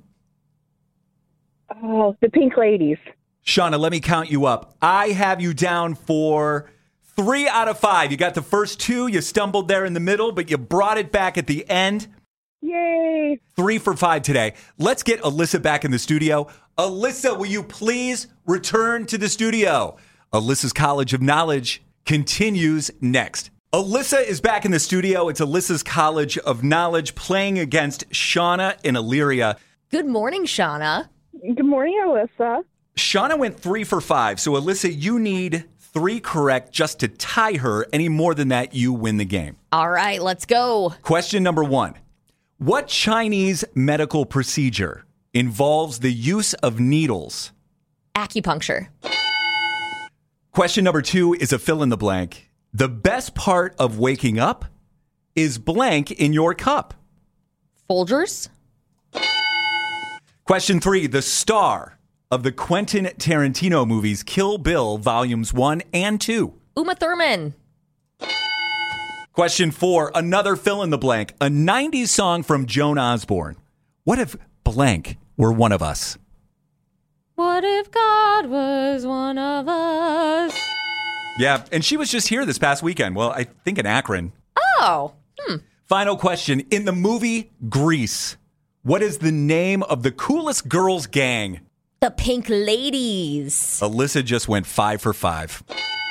Oh, the Pink Ladies. Shauna, let me count you up. I have you down for three out of five. You got the first two. You stumbled there in the middle, but you brought it back at the end. Yay. Three for five today. Let's get Alyssa back in the studio. Alyssa, will you please return to the studio? Alyssa's College of Knowledge continues next. Alyssa is back in the studio. It's Alyssa's College of Knowledge playing against Shauna in Elyria. Good morning, Shauna. Good morning, Alyssa. Shauna went three for five. So, Alyssa, you need three correct just to tie her. Any more than that, you win the game. All right, let's go. Question number one. What Chinese medical procedure involves the use of needles? Acupuncture. Question number two is a fill in the blank. The best part of waking up is blank in your cup. Folgers. Question three. The star of the Quentin Tarantino movies Kill Bill volumes one and two. Uma Thurman. Question four. Another fill in the blank. A nineties song from Joan Osborne. What if blank were one of us? What if God was one of us? Yeah, and she was just here this past weekend. Well, I think in Akron. Oh. Hmm. Final question. In the movie Grease, What is the name of the coolest girls gang? The Pink Ladies. Alyssa just went five for five.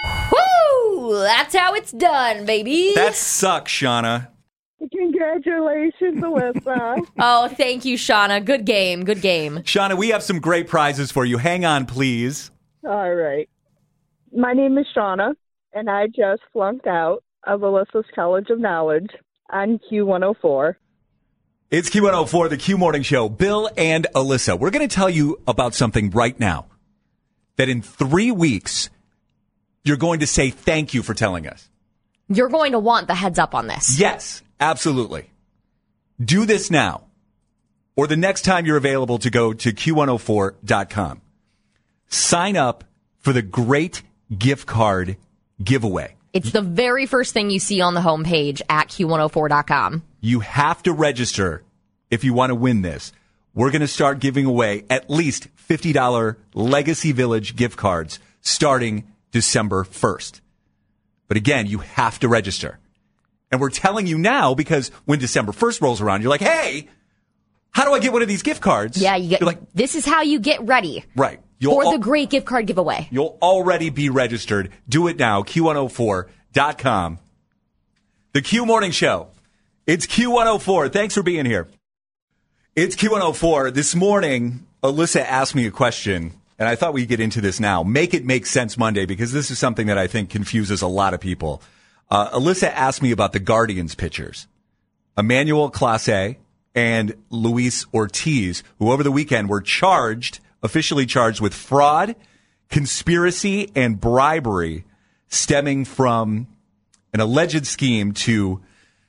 Woo! That's how it's done, baby. That sucks, Shauna. Congratulations, Alyssa. Oh, thank you, Shauna. Good game. Good game. Shauna, we have some great prizes for you. Hang on, please. All right. My name is Shauna, and I just flunked out of Alyssa's College of Knowledge on Q one oh four. It's Q one oh four, the Q Morning Show. Bill and Alyssa, we're going to tell you about something right now that in three weeks, you're going to say thank you for telling us. You're going to want the heads up on this. Yes, absolutely. Do this now or the next time you're available to go to Q one oh four dot com. Sign up for the great gift card giveaway. It's the very first thing you see on the homepage at Q one oh four dot com. You have to register if you want to win this. We're going to start giving away at least fifty dollars Legacy Village gift cards starting December first. But again, you have to register. And we're telling you now because when December first rolls around, you're like, hey, how do I get one of these gift cards? Yeah, you get, you're like, this is how you get ready right. You'll for al- the great gift card giveaway. You'll already be registered. Do it now, Q one oh four dot com. The Q Morning Show. It's Q one oh four. Thanks for being here. It's Q one oh four. This morning, Alyssa asked me a question, and I thought we'd get into this now. Make it make sense Monday, because this is something that I think confuses a lot of people. Uh, Alyssa asked me about the Guardians pitchers, Emmanuel Clase and Luis Ortiz, who over the weekend were charged, officially charged with fraud, conspiracy, and bribery stemming from an alleged scheme to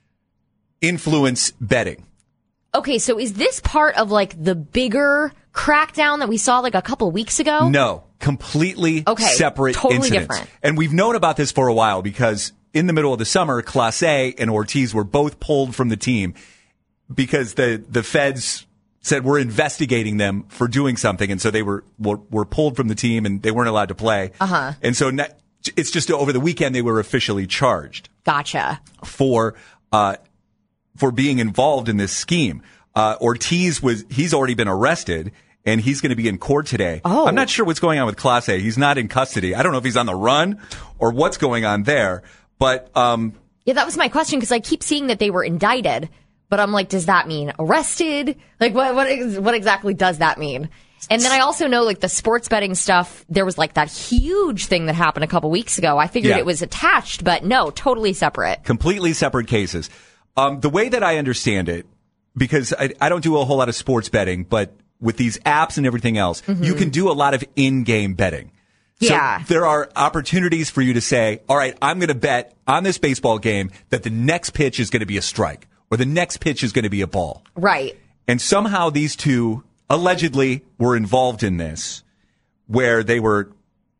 influence betting. Okay, so is this part of like the bigger crackdown that we saw like a couple weeks ago? No, completely okay, separate totally incidents. Different. And we've known about this for a while because in the middle of the summer, Clase and Ortiz were both pulled from the team because the, the feds said we're investigating them for doing something. And so they were, were, were pulled from the team and they weren't allowed to play. Uh-huh. And so ne- it's just over the weekend they were officially charged. Gotcha. For, uh, for being involved in this scheme. Uh, Ortiz was, he's already been arrested and he's going to be in court today. Oh. I'm not sure what's going on with Clase. He's not in custody. I don't know if he's on the run or what's going on there, but, um, yeah, that was my question because I keep seeing that they were indicted, but I'm like, does that mean arrested? Like, what, what, what exactly does that mean? And then I also know, like, the sports betting stuff, there was, like, that huge thing that happened a couple weeks ago. I figured Yeah. it was attached, but no, totally separate. completely separate cases. Um, the way that I understand it, because I, I don't do a whole lot of sports betting, but with these apps and everything else, Mhm. you can do a lot of in-game betting. Yeah. So there are opportunities for you to say, all right, I'm going to bet on this baseball game that the next pitch is going to be a strike or the next pitch is going to be a ball. Right. And somehow these two allegedly were involved in this where they were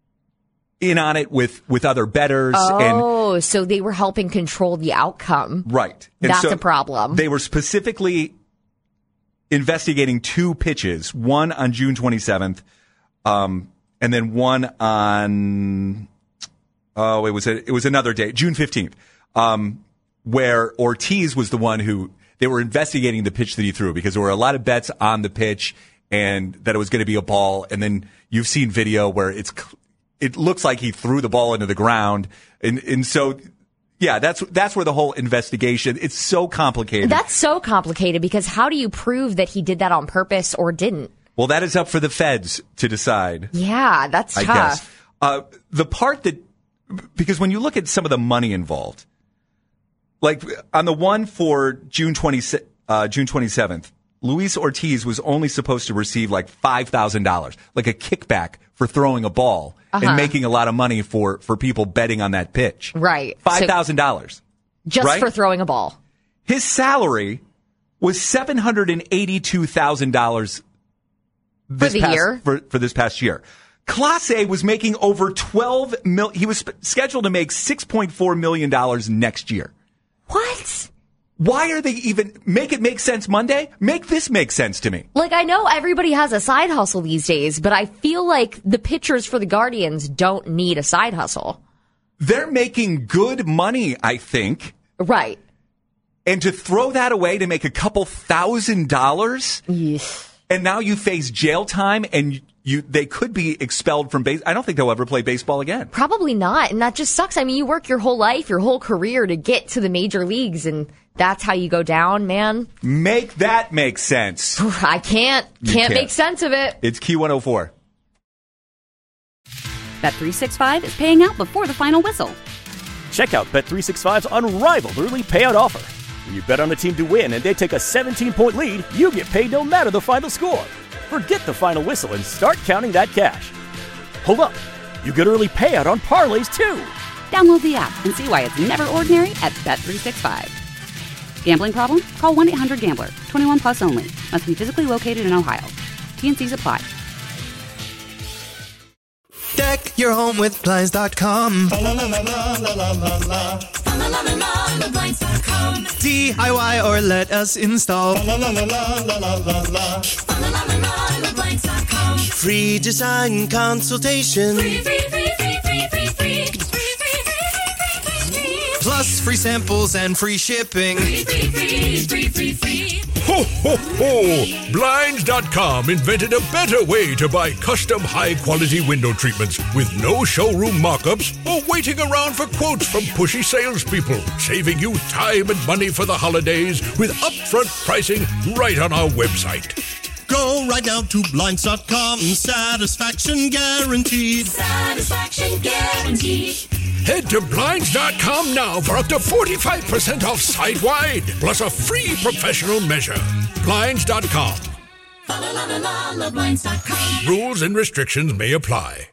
in on it with, with other bettors. And Oh, so they were helping control the outcome. right. And That's so a problem. They were specifically investigating two pitches, one on June twenty-seventh, um, and then one on, oh, it was a, it was another day, June fifteenth, um, where Ortiz was the one who, they were investigating the pitch that he threw because there were a lot of bets on the pitch and that it was going to be a ball. And then you've seen video where it's, it looks like he threw the ball into the ground. And, and so, yeah, that's, that's where the whole investigation, it's so complicated. That's so complicated because how do you prove that he did that on purpose or didn't? Well, that is up for the feds to decide. Yeah, that's I tough. guess. Uh, the part that, because when you look at some of the money involved, like on the one for June twentieth, uh, June twenty-seventh, Luis Ortiz was only supposed to receive like five thousand dollars, like a kickback for throwing a ball Uh-huh. and making a lot of money for, for people betting on that pitch. Right. five thousand dollars. Just right? for throwing a ball. His salary was seven hundred eighty-two thousand dollars this the past, year? For, for this past year. Clase was making over twelve mil. He was sp- scheduled to make six point four million dollars next year. What? Why are they even make it make sense Monday? Make this make sense to me. Like, I know everybody has a side hustle these days, but I feel like the pitchers for the Guardians don't need a side hustle. They're making good money, I think. Right. And to throw that away to make a couple thousand dollars, yes. And now you face jail time, and you they could be expelled from base. I don't think they'll ever play baseball again. Probably not, and that just sucks. I mean, you work your whole life, your whole career to get to the major leagues, and that's how you go down, man. Make that make sense. I can't. You Can't can't. make sense of it. It's Q one oh four. Bet three sixty-five is paying out before the final whistle. Check out Bet three sixty-five's unrivaled early payout offer. When you bet on a team to win and they take a seventeen-point lead, you get paid no matter the final score. Forget the final whistle and start counting that cash. Hold up. You get early payout on parlays, too. Download the app and see why it's never ordinary at Bet three sixty-five. Gambling problem? Call one eight hundred gambler. twenty-one plus only. Must be physically located in Ohio. T and C's apply. Deck your home with Blinds dot com. D I Y or let us install. Free design consultation. Plus free samples and free shipping. Ho, ho, ho! Blinds dot com invented a better way to buy custom high-quality window treatments with no showroom mock-ups or waiting around for quotes from pushy salespeople, saving you time and money for the holidays with upfront pricing right on our website. Go right now to Blinds dot com. Satisfaction guaranteed. Satisfaction guaranteed. Head to Blinds dot com now for up to forty-five percent off site-wide, plus a free professional measure. Blinds dot com. Blinds dot com. Rules and restrictions may apply.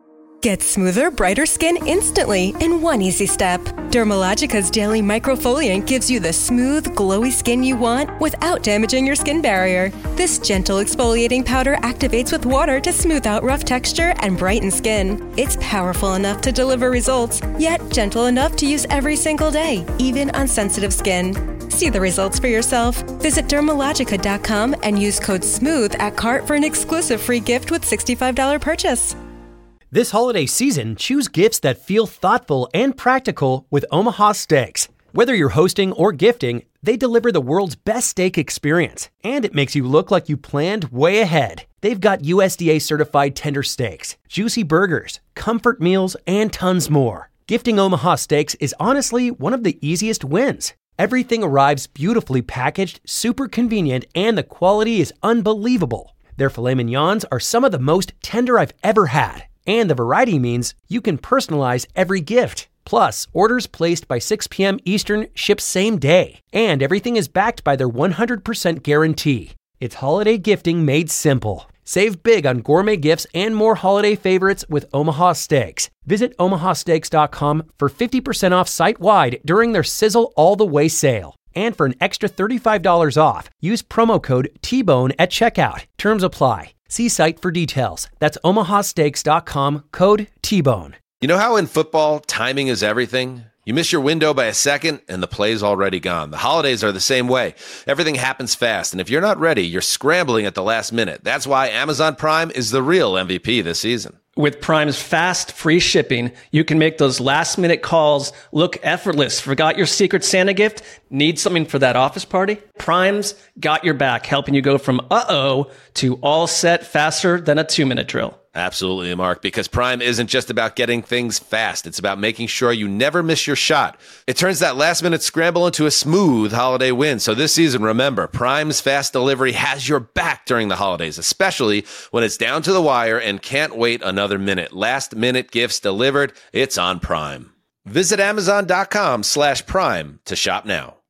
Get smoother, brighter skin instantly in one easy step. Dermalogica's Daily Microfoliant gives you the smooth, glowy skin you want without damaging your skin barrier. This gentle exfoliating powder activates with water to smooth out rough texture and brighten skin. It's powerful enough to deliver results, yet gentle enough to use every single day, even on sensitive skin. See the results for yourself. Visit Dermalogica dot com and use code SMOOTH at cart for an exclusive free gift with sixty-five dollars purchase. This holiday season, choose gifts that feel thoughtful and practical with Omaha Steaks. Whether you're hosting or gifting, they deliver the world's best steak experience, and it makes you look like you planned way ahead. They've got U S D A certified tender steaks, juicy burgers, comfort meals, and tons more. Gifting Omaha Steaks is honestly one of the easiest wins. Everything arrives beautifully packaged, super convenient, and the quality is unbelievable. Their filet mignons are some of the most tender I've ever had. And the variety means you can personalize every gift. Plus, orders placed by six p.m. Eastern ship same day. And everything is backed by their one hundred percent guarantee. It's holiday gifting made simple. Save big on gourmet gifts and more holiday favorites with Omaha Steaks. Visit omaha steaks dot com for fifty percent off site-wide during their Sizzle All the Way sale. And for an extra thirty-five dollars off, use promo code T bone at checkout. Terms apply. See site for details. That's omaha steaks dot com, code T bone. You know how in football, timing is everything? You miss your window by a second, and the play's already gone. The holidays are the same way. Everything happens fast, and if you're not ready, you're scrambling at the last minute. That's why Amazon Prime is the real M V P this season. With Prime's fast, free shipping, you can make those last-minute calls look effortless. Forgot your Secret Santa gift? Need something for that office party? Prime's got your back, helping you go from uh-oh to all set faster than a two-minute drill. Absolutely, Mark, because Prime isn't just about getting things fast. It's about making sure you never miss your shot. It turns that last-minute scramble into a smooth holiday win. So this season, remember, Prime's fast delivery has your back during the holidays, especially when it's down to the wire and can't wait another minute. Last-minute gifts delivered. It's on Prime. Visit amazon dot com slash prime to shop now.